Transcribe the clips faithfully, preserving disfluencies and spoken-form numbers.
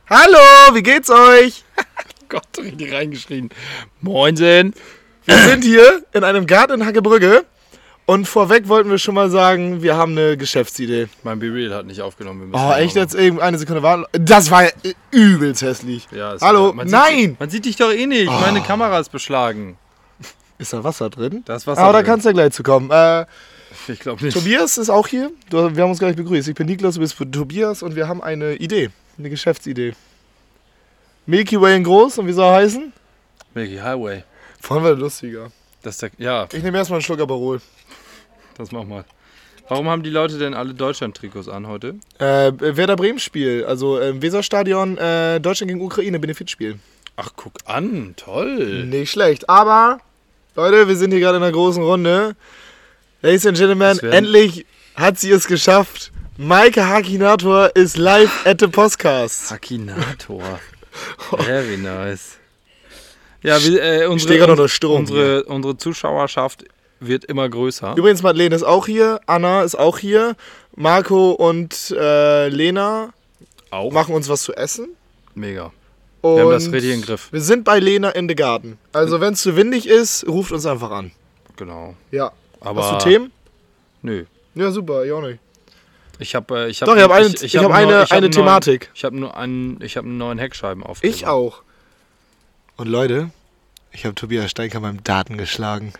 Hallo, wie geht's euch? Gott, richtig reingeschrien. Moinsen. Wir sind hier in einem Garten in Hackebrügge und vorweg wollten wir schon mal sagen, wir haben eine Geschäftsidee. Mein B-Reel hat nicht aufgenommen. Oh, echt jetzt eben eine Sekunde warten? Das war ja übelst hässlich. Ja, Hallo, man nein! Sieht, man sieht dich doch eh nicht. Oh. Meine Kamera ist beschlagen. Ist da Wasser drin? Da ist Wasser Aber drin. da kannst du ja gleich zu kommen. Äh, ich glaube nicht. Tobias ist auch hier. Du, wir haben uns gleich begrüßt. Ich bin Niklas, du bist Tobias und wir haben eine Idee. Eine Geschäftsidee. Milky Way in groß und wie soll er heißen? Milky Highway. Vorhin war lustiger. Das ist der, ja, Ich nehme erstmal einen Schluck Aperol. das mach mal. Warum haben die Leute denn alle Deutschland-Trikots an heute? Äh, Werder Bremen Spiel, also im Weserstadion, äh, Deutschland gegen Ukraine, Benefitspiel. Ach, guck an, toll. Nicht schlecht, aber Leute, wir sind hier gerade in einer großen Runde. Ladies and Gentlemen, endlich hat sie es geschafft. Maike Hakinator ist live at the Podcast. Hakinator. Very nice. Ja, wir, äh, unsere, ich stehe gerade unter Strom. Unsere, unsere Zuschauerschaft wird immer größer. Übrigens, Madeleine ist auch hier, Anna ist auch hier, Marco und äh, Lena auch machen uns was zu essen. Mega. Und wir haben das richtig im Griff. Wir sind bei Lena in the Garden. Also wenn es zu windig ist, ruft uns einfach an. Genau. Ja. Aber hast du Themen? Nö. Ja, super, ich auch nicht. Ich habe äh, ich hab, Doch, ich habe eine, ich, ich ich hab hab eine, neu, ich eine hab Thematik. Neuen, ich habe nur einen, ich habe einen neuen Heckscheibenaufkleber. Ich auch. Und Leute, ich habe Tobias Steinker beim Daten geschlagen.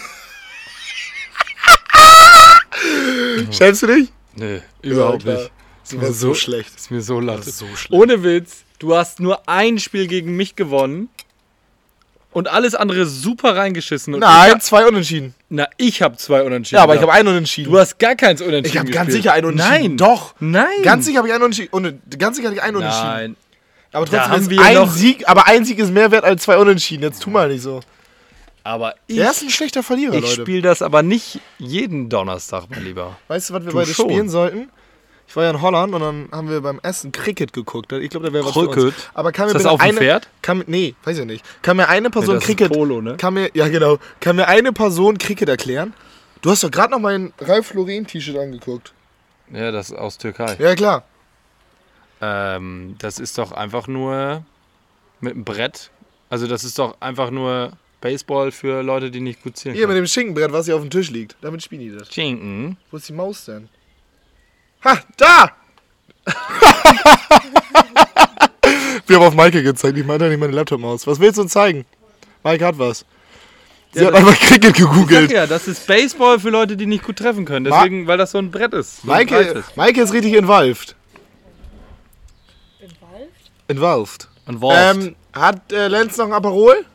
Schämst du dich? Nee, überhaupt ja, nicht. Ist mir so schlecht. Ist mir so latt. So schlecht. Ohne Witz, du hast nur ein Spiel gegen mich gewonnen und alles andere super reingeschissen. Und Nein, ich hab, zwei Unentschieden. Na, ich habe zwei Unentschieden. Ja, aber ich gehabt. habe einen Unentschieden. Du hast gar keins Unentschieden Ich habe ganz gespielt. sicher einen Unentschieden. Nein. Doch. Nein. Ganz sicher habe ich einen Unentschieden. Ohne, ganz sicher hatte ich einen Unentschieden. Nein. Aber Da trotzdem haben ist wir ein noch- Sieg, aber ein Sieg ist mehr wert als zwei Unentschieden. Jetzt tu mal nicht so. Aber ich, Er ist ein schlechter Verlierer, ich Leute. spiele das aber nicht jeden Donnerstag, mein Lieber. Weißt du, was wir Du beide schon. spielen sollten? Ich war ja in Holland und dann haben wir beim Essen Cricket geguckt. Ich glaube, da wäre was für uns. Cricket? Aber kann mir Ist das bitte auf dem eine, Pferd? Kann, mir- nee, weiß ich nicht. Kann mir eine Person Nee, das ist Cricket... Polo, ne? Kann mir, ja, genau. Kann mir eine Person Cricket erklären? Du hast doch gerade noch mein Ralf Lauren T-Shirt angeguckt. Ja, das ist aus Türkei. Ja, klar. Ähm, das ist doch einfach nur mit einem Brett. Also das ist doch einfach nur Baseball für Leute, die nicht gut zielen Hier mit können. dem Schinkenbrett, was hier auf dem Tisch liegt. Damit spielen die das. Schinken. Wo ist die Maus denn? Ha, da! Wir haben auf Maike gezeigt. Ich meinte nicht meine Laptop-Maus. Was willst du uns zeigen? Maike hat was. Sie Ja, hat das- einfach Cricket Ich sag gegoogelt. ja, das ist Baseball für Leute, die nicht gut treffen können. Deswegen, weil das so ein Brett ist. So ein Maike, breites. Maike ist richtig involved. Involved? Involved. Involved. Ähm, hat äh, Lenz noch ein Aperol?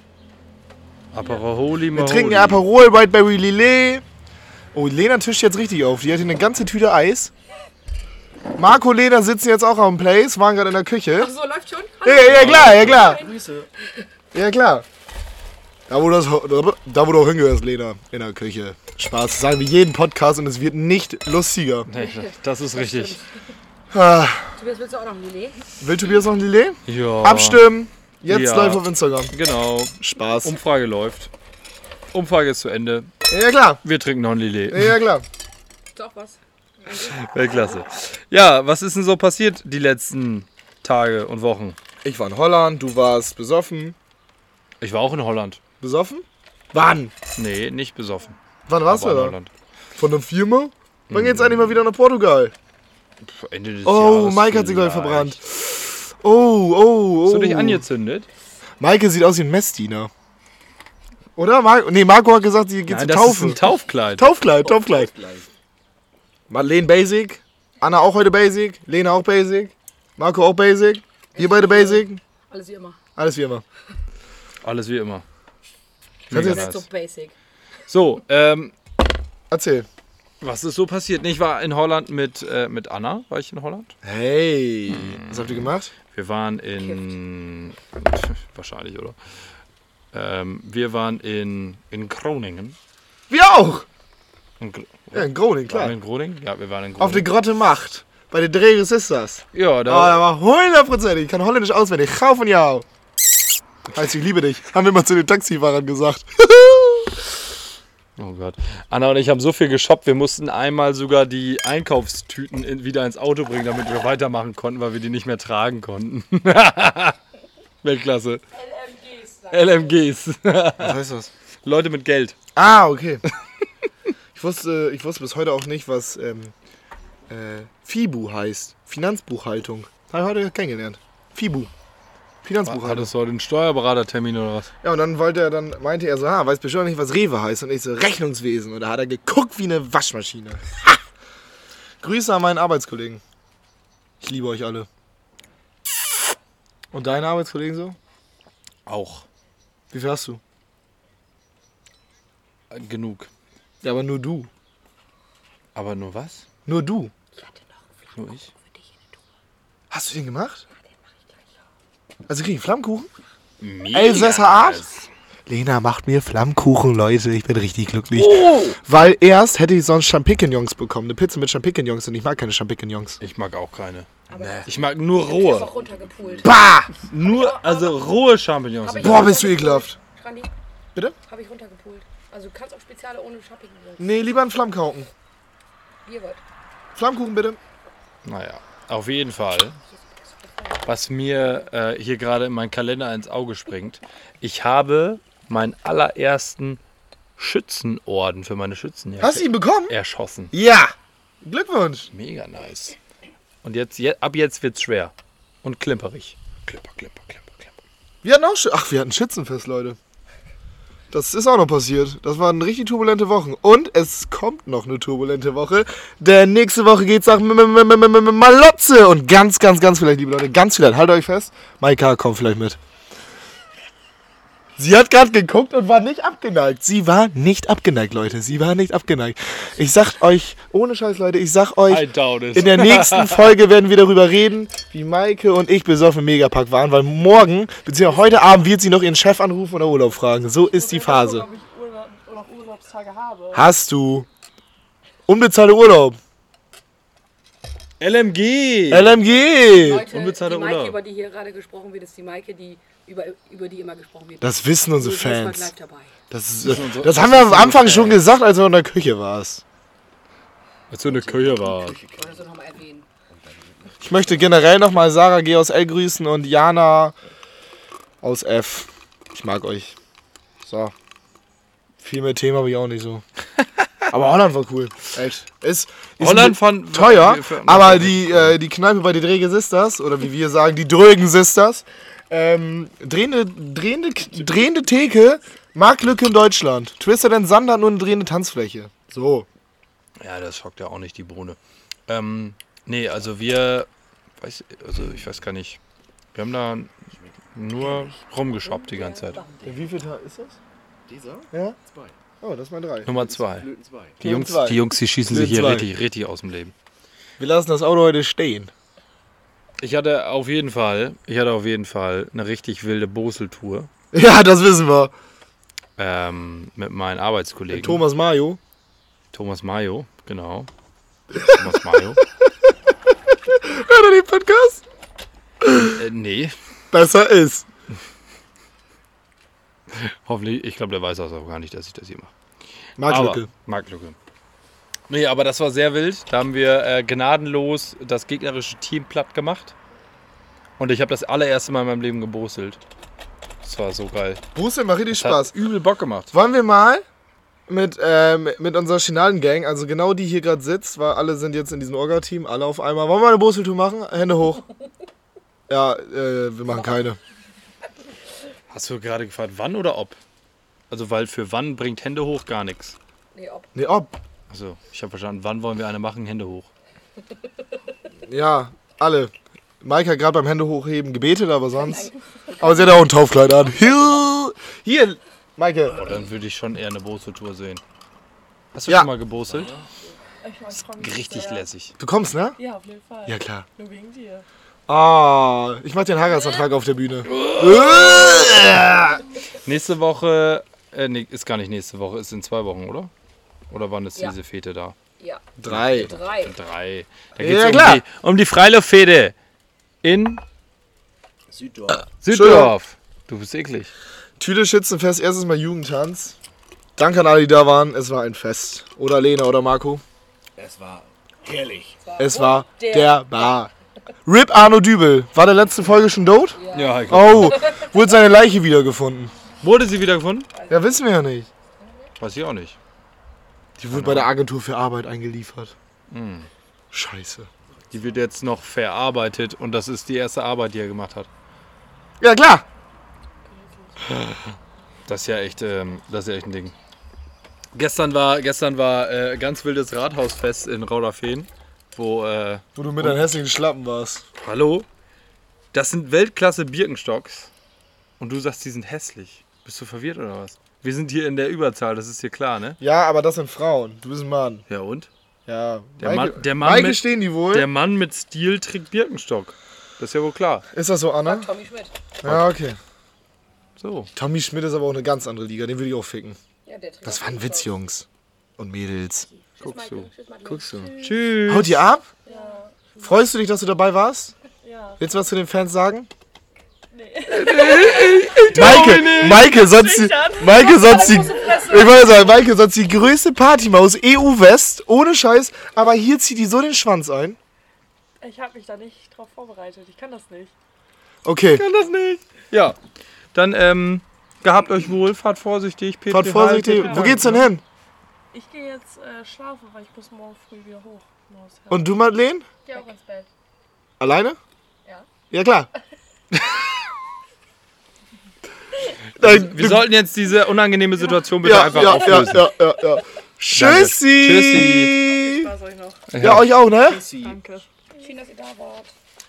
Aperoli, Wir trinken ein Aperol, Whiteberry Lillet. Oh, Lena tischt jetzt richtig auf. Die hat hier eine ganze Tüte Eis. Marco und Lena sitzen jetzt auch am Place, waren gerade in der Küche. Ach so, läuft schon? Ja, ja, klar, ja, klar. Grüße. Ja, klar. Da wo, das, da, wo du auch hingehörst, Lena, in der Küche. Spaß, das sagen wir jeden Podcast und es wird nicht lustiger. Nee, das ist richtig. Ah, Tobias, willst du auch noch ein Lillet? will Tobias noch ein Lillet? Ja. Abstimmen. Jetzt Ja. live auf Instagram. Genau. Spaß. Umfrage läuft. Umfrage ist zu Ende. Ja, klar. Wir trinken noch ein Lillet. Ja, klar. Doch was. Weltklasse. Ja, was ist denn so passiert die letzten Tage und Wochen? Ich war in Holland, du warst besoffen. Ich war auch in Holland. Besoffen? Wann? Nee, nicht besoffen. Wann warst Aber du in da? Holland. Von der Firma? Wann geht's eigentlich mal wieder nach Portugal? Pff, Ende des Oh, Jahres Maike hat sich gleich vielleicht. verbrannt. Oh, oh, oh. Hast du dich angezündet? Maike sieht aus wie ein Messdiener. Oder? Mar nee, Marco hat gesagt, sie geht Nein, zur das Taufe. ist ein Taufkleid. Taufkleid, Taufkleid. Marlene Basic. Anna auch heute Basic. Lena auch Basic. Marco auch Basic. Wir beide Basic. Alles wie immer. Alles wie immer. Alles wie immer. Kannst du Mega jetzt- So nice. basic. So, ähm, Erzähl. was ist so passiert? Nee, Ich war in Holland mit, äh, mit Anna. War ich in Holland? Hey. Was habt ihr gemacht? Wir waren in... Wahrscheinlich, oder? Ähm, wir waren in, in Groningen. Wir auch. In, Gro Ja, in Groningen, waren wir klar. in Groningen? Ja, wir waren in Groningen. Auf der Grotte Macht. Bei den Dreh Sisters. Ja, Oh, da... da war hundertprozentig. Ich kann Holländisch auswendig. Gau von jou. Heißt, ich liebe dich. Haben wir mal zu den Taxifahrern gesagt. Oh Gott. Anna und ich haben so viel geshoppt, wir mussten einmal sogar die Einkaufstüten in, wieder ins Auto bringen, damit wir weitermachen konnten, weil wir die nicht mehr tragen konnten. Weltklasse. L M Gs. Was heißt das? Leute mit Geld. Ah, okay. Ich wusste, ich wusste bis heute auch nicht, was ähm, äh, FIBU heißt. Finanzbuchhaltung. Habe ich heute kennengelernt. FIBU. Finanzbuchhaltung. Hattest du heute einen Steuerberatertermin oder was? Ja, und dann wollte er, dann meinte er so, ah, weiß bestimmt nicht, was Rewe heißt. Und ich so, Rechnungswesen. Und da hat er geguckt wie eine Waschmaschine. Ha! Grüße an meinen Arbeitskollegen. Ich liebe euch alle. Und deine Arbeitskollegen so? Auch. Wie viel hast du? Äh, Genug. Ja, aber nur du. Aber nur was? Nur du. Nur ich? Hast du den gemacht? Also krieg ich Flammkuchen? Mega Elsässer Art? nice. Lena macht mir Flammkuchen, Leute. Ich bin richtig glücklich. Weil erst hätte ich sonst Champignons bekommen. Eine Pizza mit Champignons und ich mag keine Champignons. Ich mag auch keine. Aber Ich mag nur ist rohe. auch runtergepult. Bah! Nur, also rohe Champignons. Hab ich Boah, bist du ekelhaft. Schrandi, Bitte? habe ich runtergepult. Also du kannst auch Speziale ohne Champignons. Nee, lieber einen Flammkuchen. Ihr wollt. Flammkuchen bitte. Naja, auf jeden Fall. Was mir äh, hier gerade in meinen Kalender ins Auge springt. Ich habe meinen allerersten Schützenorden für meine Schützenjacke Hast du ihn bekommen? erschossen. Ja. Glückwunsch. Mega nice. Und jetzt, je, ab jetzt wird's schwer. Und klimperig. Klimper, klimper, klimper, klimper. Wir hatten auch Sch Ach, wir hatten Schützenfest, Leute. Das ist auch noch passiert. Das waren richtig turbulente Wochen. Und es kommt noch eine turbulente Woche. Denn nächste Woche geht's nach M M M M M Malotze. Und ganz, ganz, ganz vielleicht, liebe Leute, ganz vielleicht, haltet euch fest, Maika kommt vielleicht mit. Sie hat gerade geguckt und war nicht abgeneigt. Sie war nicht abgeneigt, Leute. Sie war nicht abgeneigt. Ich sag euch, ohne Scheiß, Leute, ich sag euch, I doubt it. in der nächsten Folge werden wir darüber reden, wie Maike und ich besoffen im Megapark waren, weil morgen, beziehungsweise heute Abend, wird sie noch ihren Chef anrufen oder Urlaub fragen. So ist die Phase. Ob ich Urlaub, noch Urlaubstage habe. Hast du unbezahlter Urlaub? L M G! L M G! Leute, Unbezahlter die Maike, Urlaub. über die hier gerade gesprochen wird, ist die Maike, die über, über die immer gesprochen wird. Das wissen unsere Die ist mal Fans. live dabei. Das, ist, Das sind unsere- das haben wir am Anfang schon gesagt, als du in der Küche warst. Als du in der Küche warst. Oder so nochmal erwähnen. Ich möchte generell nochmal Sarah G. aus L grüßen und Jana aus F. Ich mag euch. So. Viel mehr Themen habe ich auch nicht so. Aber Holland war cool. Echt. Ist, ist Holland fand teuer, aber die, äh, die Kneipe bei den Drege Sisters, oder wie wir sagen, die Drögen Sisters, ähm, drehende, drehende, drehende Theke, Marktlücke in Deutschland. Twisted and Sander hat nur eine drehende Tanzfläche. So. Ja, das schockt ja auch nicht die Bohne. Ähm, nee, also wir, weiß, also ich weiß gar nicht, wir haben da nur rumgeshoppt die ganze Zeit. Wie viel Tag ist das? Dieser? Ja? Zwei. Oh, das ist mal drei. Nummer zwei. Blöden zwei. Die Jungs, zwei. die Jungs, die schießen sich hier zwei. richtig, richtig aus dem Leben. Wir lassen das Auto heute stehen. Ich hatte auf jeden Fall, ich hatte auf jeden Fall eine richtig wilde Boseltour Ja, das wissen wir. ähm, mit meinen Arbeitskollegen. Thomas Mayo. Thomas Mayo, genau. Thomas Mayo. Hört er den Podcast? Äh, nee, Besser ist. hoffentlich, ich glaube, der weiß das auch gar nicht, dass ich das hier mache. Marktlücke. Aber, Marktlücke. Nee, aber das war sehr wild. Da haben wir äh, gnadenlos das gegnerische Team platt gemacht. Und ich habe das allererste Mal in meinem Leben geboselt. Das war so geil. Buße macht richtig Das Spaß. hat übel Bock gemacht. Wollen wir mal mit, äh, mit, mit unserer Chinalen-Gang, also genau die hier gerade sitzt, weil alle sind jetzt in diesem Orga-Team, alle auf einmal. Wollen wir mal eine Boseltour machen? Hände hoch. Ja, äh, wir machen keine. Hast du gerade gefragt, wann oder ob? Also, weil für wann bringt Hände hoch gar nichts. Nee, ob. Nee, ob. Also, ich habe verstanden, wann wollen wir eine machen? Hände hoch. Ja, alle. Maike hat gerade beim Hände hochheben gebetet, aber sonst. Aber sie hat auch ein Taufkleid an. Hier, hier Maike. Oh, dann würde ich schon eher eine Boseltour sehen. Hast du Ja. schon mal geboselt? Ich mein, ich freu mich Richtig sehr. lässig. Du kommst, ne? Ja, auf jeden Fall. Ja, klar. Nur wegen dir. Ah, ich mach den Heiratsantrag auf der Bühne. Nächste Woche, äh, nee, ist gar nicht nächste Woche, ist in zwei Wochen, oder? Oder wann ist Ja. diese Fete da? Ja. Drei. Drei. Drei. Da Ja, geht's um, klar. die, um die Freiluftfete in Süddorf. Süddorf. Du bist eklig. Tüte Schützenfest, erstes Mal Jugendtanz. Danke an alle, die da waren. Es war ein Fest. Oder Lena oder Marco. Es war herrlich. Es war der der Bar. Rip Arno Dübel. War der letzte Folge schon tot? Ja, ich glaub, Oh, wurde seine Leiche wiedergefunden. Wurde sie wieder gefunden? Ja, wissen wir ja nicht. Weiß ich auch nicht. Die wurde bei der Agentur für Arbeit eingeliefert. Scheiße. Die wird jetzt noch verarbeitet und das ist die erste Arbeit, die er gemacht hat. Ja, klar. Das ist ja echt, ähm, das ist ja echt ein Ding. Gestern war, gestern war äh, ganz wildes Rathausfest in Rauderfehn, wo, äh, Wo du mit deinen hässlichen Schlappen warst. hallo, das sind Weltklasse Birkenstocks und du sagst, die sind hässlich. Bist du verwirrt oder was? Wir sind hier in der Überzahl, das ist dir klar, ne? Ja, aber das sind Frauen. Du bist ein Mann. Ja und? Ja. Der Maike, Mann- der Mann Maike mit- stehen die wohl. Der Mann mit Stil trägt Birkenstock. Das ist ja wohl klar. Ist das so, Anna? Tommy Schmidt. Ja, okay. So. Tommy Schmidt ist aber auch eine ganz andere Liga. Den würde ich auch ficken. Ja, der trägt Das auch war ein Witz, Birkenstocks. Jungs. Und Mädels. Guckst du. Tschüss, Madeleine. Guckst du. Tschüss. Haut ihr ab? Ja. Freust du dich, dass du dabei warst? Ja. Willst du was zu den Fans sagen? Nee. Maike, Maike, sonst die, Schüchtern. Maike, sonst die, Große Fresse. ich wollte sagen, Maike, sonst die größte Partymaus E U-West, ohne Scheiß, aber hier zieht die so den Schwanz ein. Ich habe mich da nicht drauf vorbereitet. Ich kann das nicht. Okay, kann das nicht. Ja. Dann, ähm, gehabt euch wohl, fahrt vorsichtig. Petri, fahrt vorsichtig. haltet Wo lang, geht's denn ne? hin? Ich gehe jetzt äh, schlafen, weil ich muss morgen früh wieder hoch. Muss, ja. Und du, Madeleine? Geh auch ins Bett. Alleine? Ja. Ja, klar. Nein, Wir sollten jetzt diese unangenehme Situation bitte ja, einfach ja, ja, auflösen. ja, ja, ja. Tschüssi. Tschüssi. Spaß euch noch. Ja, euch auch, ne? Danke. Schön, dass ihr da wart.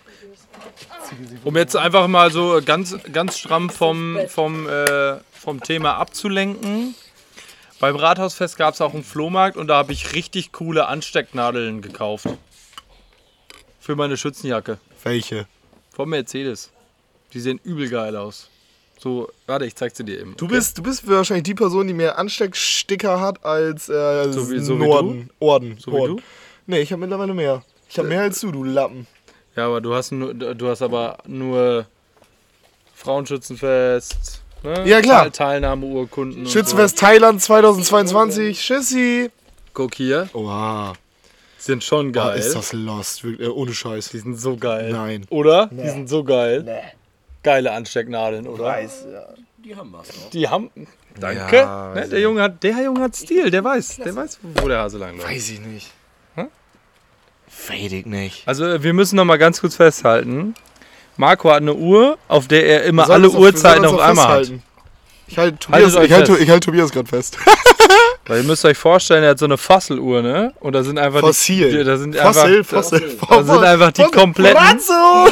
Um jetzt einfach mal so ganz, ganz stramm vom, vom, äh, vom Thema abzulenken. Beim Rathausfest gab es auch einen Flohmarkt und da habe ich richtig coole Anstecknadeln gekauft. Für meine Schützenjacke. Welche? Von Mercedes. Die sehen übel geil aus. So, warte, ich zeig sie dir eben. Du bist, du bist wahrscheinlich die Person, die mehr Anstecksticker hat als äh, So wie- so wie Norden. Orden. So wie Orden. du? Nee, ich habe mittlerweile mehr. Ich habe mehr als du, du Lappen. Ja, aber du hast, nur, du hast aber nur Frauenschützenfest. Ne? Ja, klar. Teil- Teilnahmeurkunden. und Schützenfest Thailand zweitausendzweiundzwanzig. Tschüssi. So. Guck hier. Oha. Sind schon Oh, geil. ist das lost. Wirklich, äh, ohne Scheiß. Die sind so geil. Nein. Oder? Die sind so geil. Geile Anstecknadeln, oder? Die haben was noch. Die haben. Danke. Ja, ne, weiß der, Junge hat, der Junge hat Stil, der weiß. Der weiß, wo der Hase lang läuft. Weiß ich nicht. Hm? Weiß ich nicht. Also, wir müssen noch mal ganz kurz festhalten. Marco hat eine Uhr, auf der er immer Wir sollen alle uns auf- wir Uhrzeiten sollen uns auf einmal hat. festhalten. Ich halte Tobias, euch ich halte, fest. ich halte Tobias gerade fest. Weil ihr müsst euch vorstellen, er hat so eine Fosseluhr, ne? Und da sind einfach Fossil. die. Da sind Fossil, einfach, Fossil. Da sind einfach die kompletten. Franzo!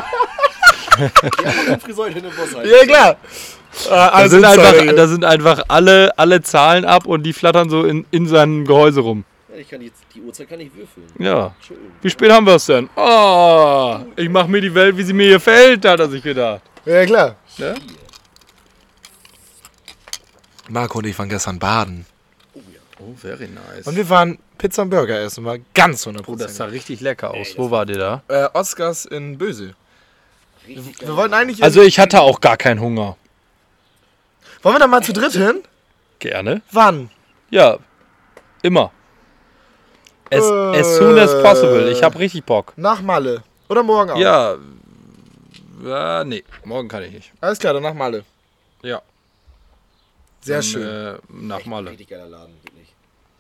Ja, Friseur hinter dem Boss halt. Ja, klar. Äh, Da also sind, einfach, Zahlregel. da sind einfach alle, alle Zahlen ab und die flattern so in, in seinem Gehäuse rum. Ja, ich kann jetzt, die Uhrzeit kann ich würfeln. Ja. Schön. Wie spät haben wir es denn? Oh, ich mache mir die Welt, wie sie mir gefällt, hat er sich gedacht. Ja, klar. Ne? Marco und ich waren gestern baden. Oh, very nice. Und wir waren Pizza und Burger essen. War ganz hundert Oh, das sah Prozent. richtig lecker aus. Wo war der da? Äh, Oscars in Böse. Richtig Wir geil. wollten eigentlich... Also ich hatte auch gar keinen Hunger. Wollen wir da mal zu dritt hin? Gerne. Wann? Ja, immer. As, as soon as possible. Ich habe richtig Bock. Nach Malle. Oder morgen auch? Ja. Ja, nee, morgen kann ich nicht. Alles klar, dann nach Malle. Ja. Sehr Dann, schön. Äh, nach Malle. Richtig geiler Laden, wirklich.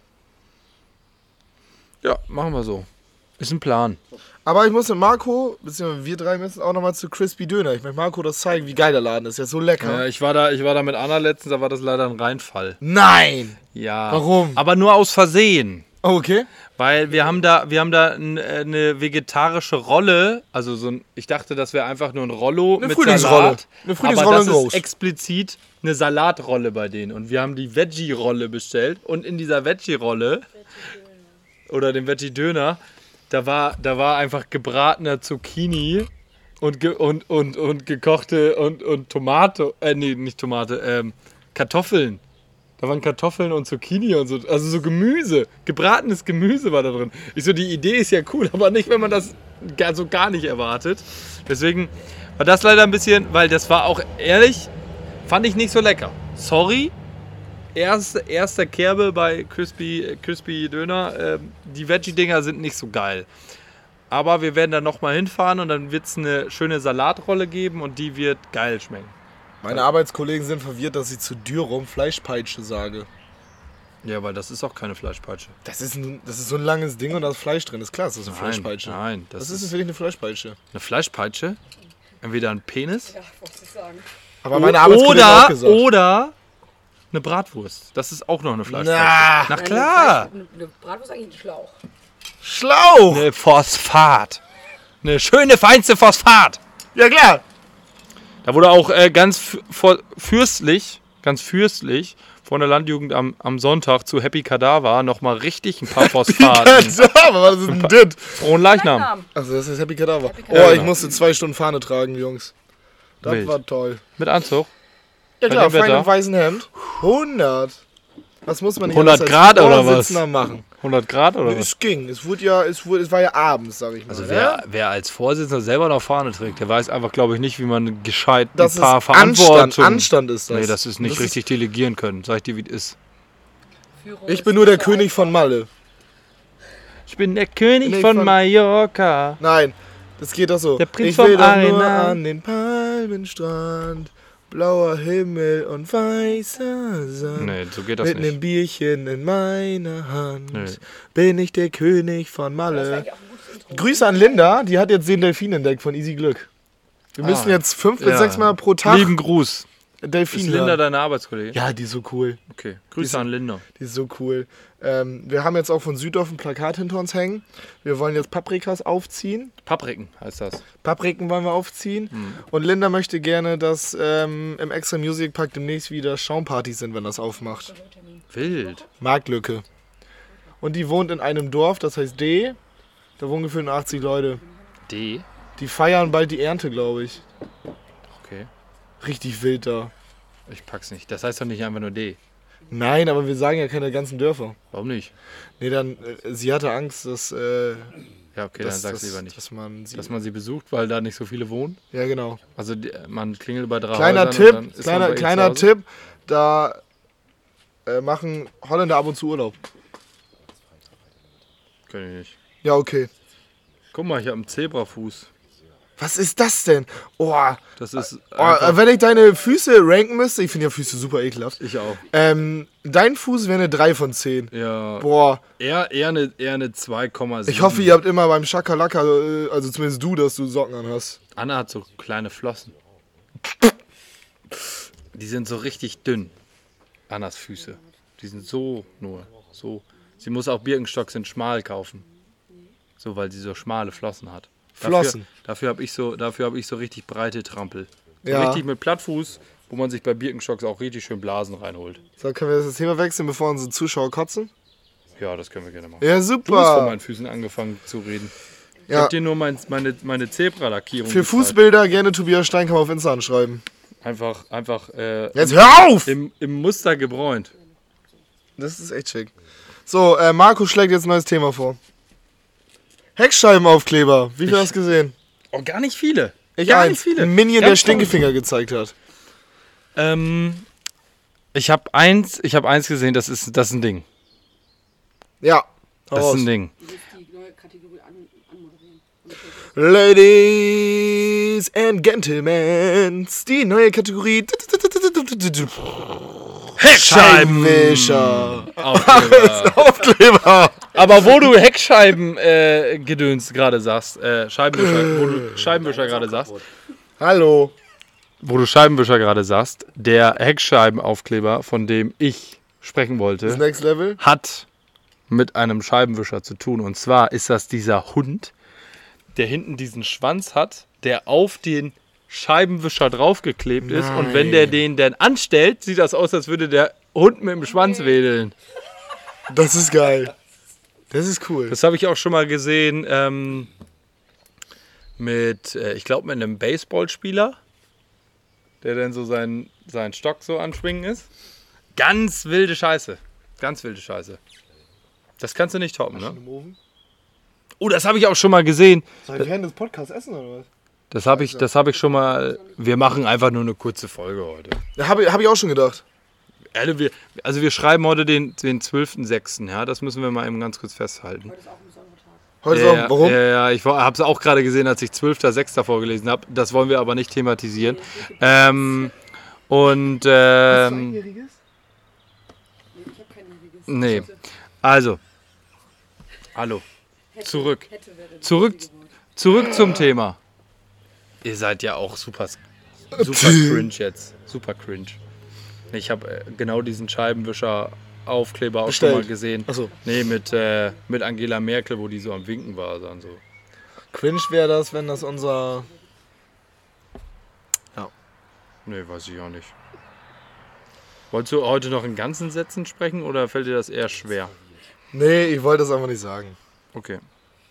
Ja, machen wir so. Ist ein Plan. Aber ich muss mit Marco, beziehungsweise wir drei müssen auch nochmal zu Crispy Döner. Ich möchte Marco das zeigen, wie geil der Laden ist. Der ist so lecker. Äh, ich, war da, ich war da mit Anna letztens, da war das leider ein Reinfall. Nein! Ja. Warum? Aber nur aus Versehen. Oh, okay. Weil wir haben da, wir haben da n- äh, eine vegetarische Rolle, also so ein, ich dachte, das wäre einfach nur ein Rollo Eine mit Frühlingsrolle. Salat. Eine Frühlingsrolle aber das in ist groß. explizit eine Salatrolle bei denen. Und wir haben die Veggie-Rolle bestellt. Und in dieser Veggie-Rolle oder dem Veggie-Döner, da war, da war einfach gebratener Zucchini und, ge und, und, und gekochte und, und Tomate, äh, nee, nicht Tomate, ähm, Kartoffeln. Da waren Kartoffeln und Zucchini und so, also so Gemüse, gebratenes Gemüse war da drin. Ich so, die Idee ist ja cool, aber nicht, wenn man das gar, so gar nicht erwartet. Deswegen war das leider ein bisschen, weil das war auch ehrlich, fand ich nicht so lecker. Sorry, erste, erster Kerbe bei Crispy, Crispy Döner. Ähm, die Veggie-Dinger sind nicht so geil. Aber wir werden da nochmal hinfahren und dann wird es eine schöne Salatrolle geben und die wird geil schmecken. Meine Arbeitskollegen sind verwirrt, dass ich zu Dürum Fleischpeitsche sage. Ja, weil das ist auch keine Fleischpeitsche. Das ist, ein, das ist so ein langes Ding und da ist Fleisch drin. Ist klar, das ist eine Nein, Fleischpeitsche. nein, das Was ist denn ist für dich eine Fleischpeitsche? eine Fleischpeitsche. Entweder ein Penis Ja, wollte ich sagen. Aber meine Arbeitskollegen haben auch oder, gesagt. oder eine Bratwurst. Das ist auch noch eine Fleischpeitsche. Na. Na Nein, klar. Eine, eine Bratwurst ist eigentlich ein Schlauch. Schlauch! Eine Phosphat. Eine schöne, feinste Phosphat. Ja klar! Da wurde auch äh, ganz f- vor- fürstlich, ganz fürstlich von der Landjugend am, am Sonntag zu Happy Kadaver nochmal richtig ein paar Phosphaten. Kadaver, was ist denn das? Frohen Leichnam. Leichnam. Also das ist Happy Kadaver. Happy Oh, Kadaver. ich musste zwei Stunden Fahne tragen, Jungs. Das Wild. war toll. Mit Anzug. Ja Bei klar, dem fein Wetter? im weißen Hemd. hundert. Was muss man hier hundert alles als Grad oder was? Vorsitzender machen? hundert Grad oder was? Es ging. Es wurde ja, es, wurde, es war ja abends, sag ich mal. Also ne? wer, wer als Vorsitzender selber noch Fahne trägt, der weiß einfach, glaube ich, nicht, wie man gescheit Das ein paar ist Anstand. Verantwortungen... Anstand ist das. Nee, das ist nicht richtig delegieren können. Sag ich dir, wie es ist. Führung Ich ist bin nur der so König von einfach. Malle. Ich bin der König Nee, von, von- Mallorca. Nein, das geht doch so. Der Prinz ich vom will doch nur Arenal. an den Palmenstrand, blauer Himmel und weißer Sand. Nee, so geht das Mit einem nicht. Bierchen in meiner Hand Nee. bin ich der König von Das Malle. ist eigentlich auch ein gutes Intro. Grüße an Linda, die hat jetzt den Delfin entdeckt von Easy Glück. Wir Ah, müssen jetzt fünf bis ja. sechs Mal pro Tag Lieben Gruß. Delfin Ist Linda hören. deine Arbeitskollegin? Ja, die ist so cool. Okay, Grüße an Linda. Die ist so cool. Ähm, wir haben jetzt auch von Süddorf ein Plakat hinter uns hängen. Wir wollen jetzt Paprikas aufziehen. Papriken heißt das. Papriken wollen wir aufziehen. Hm. Und Linda möchte gerne, dass ähm, im Extra Music Park demnächst wieder Schaumpartys sind, wenn das aufmacht. Wild. Marktlücke. Und die wohnt in einem Dorf, das heißt D. Da wohnen gefühlt achtzig Leute. D. Die feiern bald die Ernte, glaube ich. Okay. Richtig wild da. Ich pack's nicht. Das heißt doch nicht einfach nur D. Nein, aber wir sagen ja keine ganzen Dörfer. Warum nicht? Nee, dann, äh, sie hatte Angst, dass, äh, Ja, okay, dass, dann sag's dass, lieber nicht. dass man sie... Dass man sie besucht, weil da nicht so viele wohnen. ja, genau. Also die, man klingelt bei drei Kleiner Häusern Tipp, und dann ist man kleiner, bei ihr kleiner zu Hause. Tipp, da äh, machen Holländer ab und zu Urlaub. Kenn ich nicht. Ja, okay. Guck mal, ich habe einen Zebrafuß. Was ist das denn? Oh, Das ist oh einfach- äh, wenn ich deine Füße ranken müsste, ich finde ja Füße super ekelhaft. ich auch. Ähm, dein Fuß wäre eine drei von zehn. Ja. Boah, Eher, eher eine, eher eine zwei Komma sieben. ich hoffe, ihr habt immer beim Schakalaka, äh, also zumindest du, dass du Socken an hast. Anna hat so kleine Flossen. Die sind so richtig dünn. Annas Füße. Die sind so nur. So. Sie muss auch Birkenstocks in schmal kaufen. So, weil sie so schmale Flossen hat. Flossen. Dafür, dafür habe ich, so, dafür hab ich so richtig breite Trampel. So Ja. richtig mit Plattfuß, wo man sich bei Birkenstocks auch richtig schön Blasen reinholt. So, können wir das Thema wechseln, bevor unsere Zuschauer kotzen? Ja, das können wir gerne machen. Ja, Du hast von super. meinen Füßen angefangen zu reden. Ich Ja. hab dir nur mein, meine, meine Zebra-Lackierung Für gezeigt. Fußbilder gerne Tobias Steinkamp auf Insta anschreiben. Einfach, einfach äh, Jetzt hör auf! im, im Muster gebräunt. Das ist echt schick. So, äh, Markus schlägt jetzt ein neues Thema vor. Heckscheibenaufkleber. Wie viel Ich- hast du gesehen? Oh, gar nicht viele. Ich gar eins. nicht viele. Ein Minion, Ganz der Stinkefinger gezeigt hat. Ähm, ich habe eins, ich habe eins gesehen, das ist, das ist ein Ding. Ja. hau Das ist raus. ein Ding. Du willst die neue Kategorie an, anmoderieren. Ladies and Gentlemen, die neue Kategorie Heckscheibenwischer. Aufkleber. Aufkleber. Aber wo du Heckscheiben äh, gedöns gerade sagst, äh, Scheibenwischer, wo du Scheibenwischer gerade sagst, Hallo. wo du Scheibenwischer gerade sagst, der Heckscheibenaufkleber, von dem ich sprechen wollte, Das Next Level. hat mit einem Scheibenwischer zu tun. Und zwar ist das dieser Hund, der hinten diesen Schwanz hat, der auf den Scheibenwischer draufgeklebt ist. Und wenn der den dann anstellt, sieht das aus, als würde der Hund mit dem Schwanz wedeln. Das ist geil. Das ist cool. Das habe ich auch schon mal gesehen ähm, mit, äh, ich glaube, mit einem Baseballspieler, der dann so seinen, seinen Stock so anschwingen ist. Ganz wilde Scheiße. Ganz wilde Scheiße. Das kannst du nicht toppen, ne? Im Ofen? Oh, das habe ich auch schon mal gesehen. Soll ich während des Podcasts essen oder was? Das habe ich, das hab ich schon mal. Wir machen einfach nur eine kurze Folge heute. Ja, habe ich, hab ich auch schon gedacht. Also wir, also wir schreiben heute den, den zwölften sechsten Ja, das müssen wir mal eben ganz kurz festhalten. Heute ist auch ein besonderer Tag. Heute Ja, auch, warum? Ja, ja, ich habe es auch gerade gesehen, als ich zwölfter sechster vorgelesen habe. Das wollen wir aber nicht thematisieren. Ähm, und, ähm, Nee, ich habe kein Jähriges. nee. Also, hallo. Hätte, Zurück. Hätte wäre das Zurück, richtige Wort. zurück zum Thema. Ihr seid ja auch super, super cringe jetzt. Super cringe. Ich habe äh, genau diesen Scheibenwischer-Aufkleber auch schon mal Bestellt. gesehen. Achso. Nee, mit, äh, mit Angela Merkel, wo die so am Winken war. Dann so. Cringe wäre das, wenn das unser... Nee, weiß ich auch nicht. Wolltest du heute noch in ganzen Sätzen sprechen oder fällt dir das eher schwer? Nee, ich wollte das einfach nicht sagen. Okay.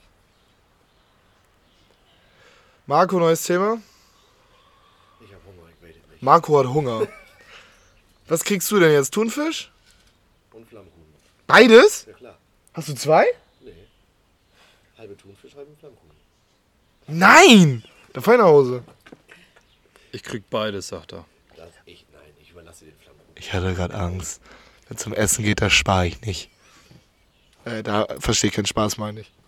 Marco, neues Thema? Ich hab Hunger, ich weiß es nicht. Marco hat Hunger. Was kriegst du denn jetzt? Thunfisch? Und Flammkuchen. Beides? Ja klar. Hast du zwei? Nee. Halbe Thunfisch, halbe Flammkuchen. Nein! Dann fahr ich nach Hause. Ich krieg beides, sagt er. Das ich, nein, ich überlasse den Flammkuchen. Ich hatte gerade Angst. Wenn es zum Essen geht, da spare ich nicht. Äh, da verstehe ich keinen Spaß, meine ich.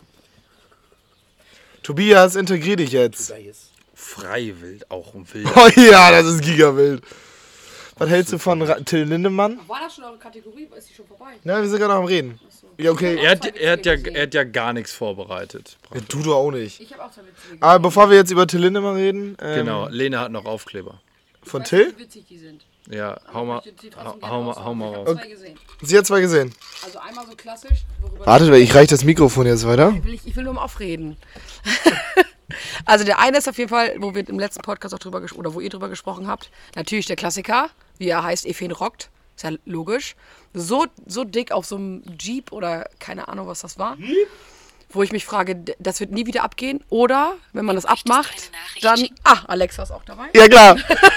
Tobias, integrier dich jetzt. Da ist Freiwild, auch ein Wild. Oh ja, das ist gigawild. Was hältst du von Ra Till Lindemann? War das schon eure Kategorie? Ist die schon vorbei? Na, wir sind gerade noch am Reden. Ja, okay. Er hat, er, hat ja, er hat ja gar nichts vorbereitet. Ja, du doch auch nicht. Ich habe auch zwei Witze gesehen. Aber bevor wir jetzt über Till Lindemann reden, ähm, Genau, Lena hat noch Aufkleber. von Ich weiß Till, nicht, wie witzig die sind. Ja, hau mal, Ich möchte die hau, trotzdem gerne hau mal, raushauen. hau mal Ich raus. habe zwei gesehen. sie hat zwei gesehen. Also einmal so klassisch. worüber- Wartet, ich reiche das Mikrofon jetzt weiter. Ich will, ich will nur mal aufreden. Also der eine ist auf jeden Fall, wo wir im letzten Podcast auch drüber ges- oder wo ihr drüber gesprochen habt, natürlich der Klassiker, wie er heißt, Ephen rockt. Ist ja logisch. So, so dick auf so einem Jeep oder keine Ahnung, was das war. Wo ich mich frage, d- das wird nie wieder abgehen. Oder, wenn man das abmacht, dann... Ah, Alexa ist auch dabei. Ja, klar.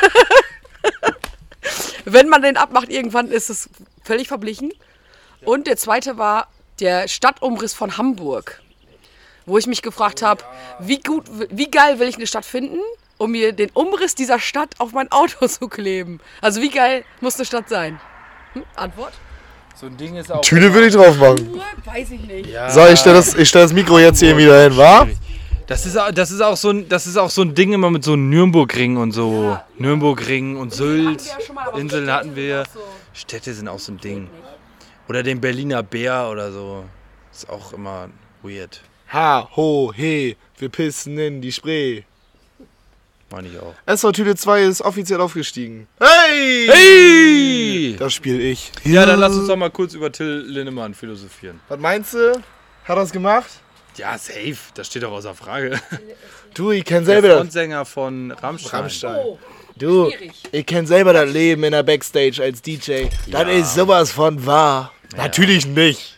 Wenn man den abmacht, irgendwann ist es völlig verblichen. Und der zweite war der Stadtumriss von Hamburg. Wo ich mich gefragt habe, wie gut, wie geil will ich eine Stadt finden, um mir den Umriss dieser Stadt auf mein Auto zu kleben. Also wie geil muss eine Stadt sein? Hm? Antwort? So ein Ding ist auch. Tüte würde ich drauf machen. Weiß ich nicht. Ja, So, ich stelle das, ich stell das Mikro jetzt hier wieder hin, wa? Das ist, auch- das, ist auch so ein, das ist auch so ein Ding immer mit so Nürnbergring und so. Ja. Nürnbergring und Sylt. Hatten wir ja schon mal, aber Inseln Städte hatten wir. sind auch so- Städte sind auch so ein Ding. Oder den Berliner Bär oder so. Ist auch immer weird. Ha, ho, he, wir pissen in die Spree. Meine ich auch. S V Tüte zwei ist offiziell aufgestiegen. Hey! Hey! Das spiel ich. Ja, dann lass uns doch mal kurz über Till Lindemann philosophieren. Was meinst du? Hat er's gemacht? Ja, safe. Das steht doch außer Frage. Du, ich kenn Der selber das. Frontsänger von Rammstein. Rammstein. Oh, Du, schwierig. ich kenn selber das Leben in der Backstage als D J. Das ist sowas von wahr. Natürlich nicht.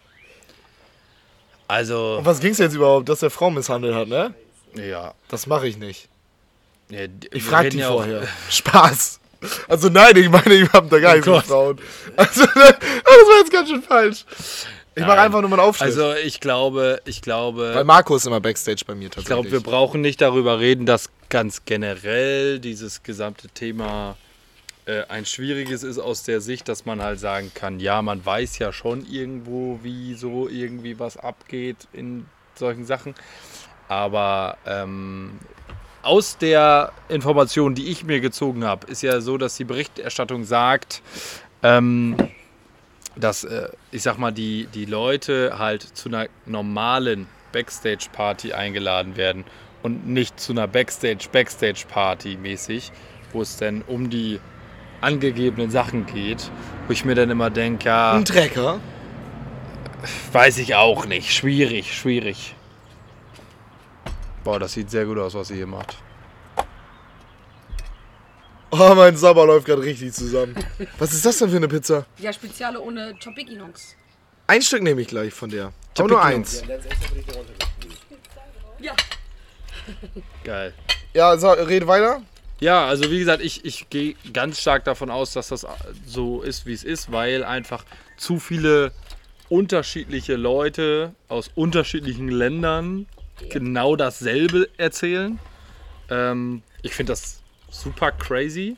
Also, Um was ging's jetzt überhaupt, dass der Frau misshandelt hat, ne? ja. Das mache ich nicht. ja d- Ich wir frag reden die ja auch- vorher. Spaß. Also nein, ich meine, ich hab da gar nichts mit Gott. Frauen. Also, das war jetzt ganz schön falsch. Ich mache Nein. einfach nur mal einen Aufschluss. Also, ich glaube, ich glaube. Weil Marco ist immer Backstage bei mir Ich tatsächlich. glaube, wir brauchen nicht darüber reden, dass ganz generell dieses gesamte Thema äh, ein schwieriges ist aus der Sicht, dass man halt sagen kann, ja, man weiß ja schon irgendwo, wie so irgendwie was abgeht in solchen Sachen. Aber ähm, aus der Information, die ich mir gezogen habe, ist ja so, dass die Berichterstattung sagt, ähm, dass, äh, ich sag mal, die, die Leute halt zu einer normalen Backstage-Party eingeladen werden und nicht zu einer Backstage-Backstage-Party mäßig, wo es dann um die angegebenen Sachen geht, wo ich mir dann immer denke, ja, Ein Trecker. weiß ich auch nicht, schwierig, schwierig. Boah, das sieht sehr gut aus, was sie hier macht. Oh, mein Sabber läuft gerade richtig zusammen. Was ist das denn für eine Pizza? Ja, Speziale ohne Champignons. Ein Stück nehme ich gleich von der. Aber nur eins. Ja. Geil. Ja, so, red weiter. Ja, also wie gesagt, ich, ich gehe ganz stark davon aus, dass das so ist, wie es ist, weil einfach zu viele unterschiedliche Leute aus unterschiedlichen Ländern genau dasselbe erzählen. Ähm, ich finde das super crazy.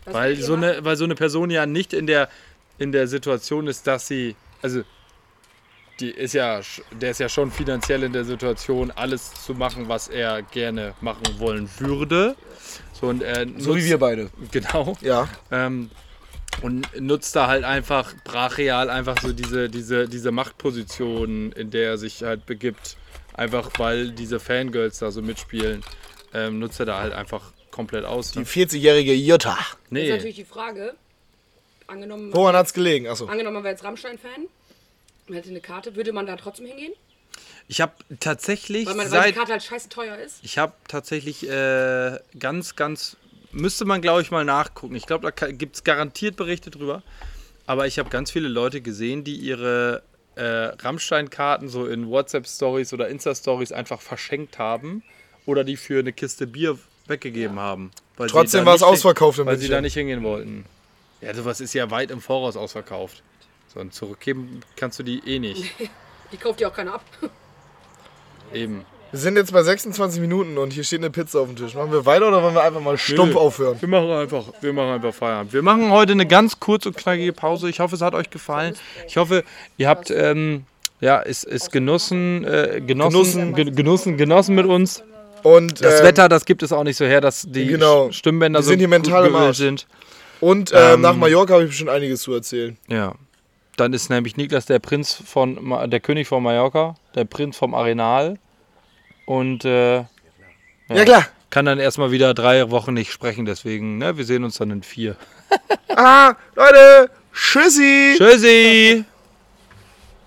Was Weil würdet ihr so, machen? eine, weil so eine Person ja nicht in der, in der Situation ist, dass sie, also die ist ja, der ist ja schon finanziell in der Situation, alles zu machen, was er gerne machen wollen würde. So, und er So wie nutzt- wir beide. Genau. Ja. Ähm, und nutzt da halt einfach brachial einfach so diese, diese, diese Machtposition, in der er sich halt begibt. Einfach weil diese Fangirls da so mitspielen, ähm, nutzt er da halt einfach komplett aus. Die Ne? vierzigjährige Jutta. Das ist Nee, natürlich die Frage. Angenommen, Woran hat's gelegen? Achso. angenommen man wäre jetzt Rammstein-Fan. Man hätte eine Karte. Würde man da trotzdem hingehen? ich habe tatsächlich Weil, man, weil die seit Karte halt scheiße teuer ist. ich habe tatsächlich äh, ganz, ganz müsste man glaube ich mal nachgucken. Ich glaube, da gibt es garantiert Berichte drüber. Aber ich habe ganz viele Leute gesehen, die ihre äh, Rammstein-Karten so in WhatsApp-Stories oder Insta-Stories einfach verschenkt haben oder die für eine Kiste Bier weggegeben haben. Weil sie Trotzdem da war es nicht hin- ausverkauft in Weil sie München. da nicht hingehen wollten. Ja, sowas ist ja weit im Voraus ausverkauft. So, und zurückgeben kannst du die eh nicht. Die kauft ja auch keiner ab. Eben. Wir sind jetzt bei sechsundzwanzig Minuten und hier steht eine Pizza auf dem Tisch. Machen wir weiter oder wollen wir einfach mal stumpf Nö, aufhören? Wir machen einfach, wir machen einfach Feierabend. Wir machen heute eine ganz kurze und knackige Pause. Ich hoffe, es hat euch gefallen. Ich hoffe, ihr habt ähm, ja, es, es genossen, äh, genossen, ge- genossen, genossen mit uns. Und, Das ähm, Wetter, das gibt es auch nicht so her, dass die genau. Stimmbänder Wir so sind hier mental gut im gewöhnt Arsch. sind. Und äh, Ähm, nach Mallorca habe ich schon einiges zu erzählen. Ja. Dann ist nämlich Niklas der Prinz von, Ma- der König von Mallorca, der Prinz vom Arenal. Und äh, ja, Ja, klar. kann dann erstmal wieder drei Wochen nicht sprechen, deswegen, ne, wir sehen uns dann in vier. Ah, Leute, tschüssi. Tschüssi!